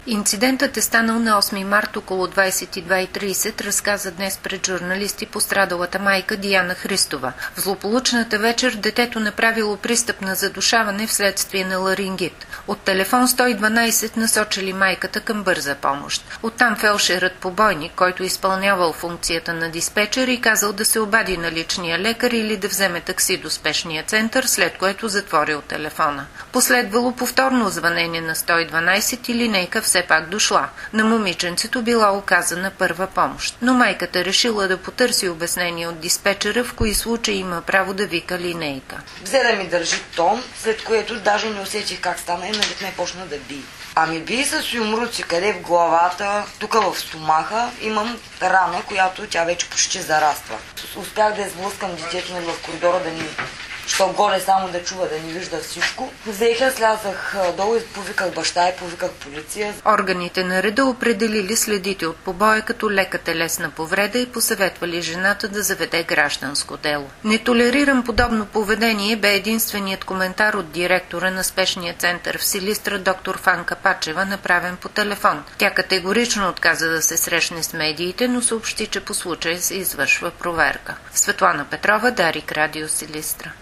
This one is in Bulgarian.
Инцидентът е станал на 8 март около 22:30, разказа днес пред журналисти пострадалата майка Диана Христова. В злополучната вечер детето направило пристъп на задушаване вследствие на ларингит. От телефон 112 насочили майката към бърза помощ. Оттам фелшерът побойник, който изпълнявал функцията на диспетчер, и казал да се обади на личния лекар или да вземе такси до спешния център, след което затворил телефона. Последвало повторно звънение на 112 и линейка все пак дошла. На момиченцето била оказана първа помощ, но майката решила да потърси обяснение от диспетчера в кои случаи има право да вика линейка. Взе да ми държи тон, след което даже не усетих как стана и ме почна да бие. Ами бие с юмруци, къде в главата, тук в стомаха имам рана, която тя вече почти зараства. Успях да изблъскам детето ми в коридора, да ни що горе само да чува, да ни вижда всичко. Взеха, слязах долу и повиках баща и повиках полиция. Органите на реда определили следите от побоя като лека телесна повреда и посъветвали жената да заведе гражданско дело. Не толерирам подобно поведение бе единственият коментар от директора на спешния център в Силистра доктор Фанка Пачева, направен по телефон. Тя категорично отказа да се срещне с медиите, но съобщи, че по случая се извършва проверка. Светлана Петрова, Дарик, Радио Силистра.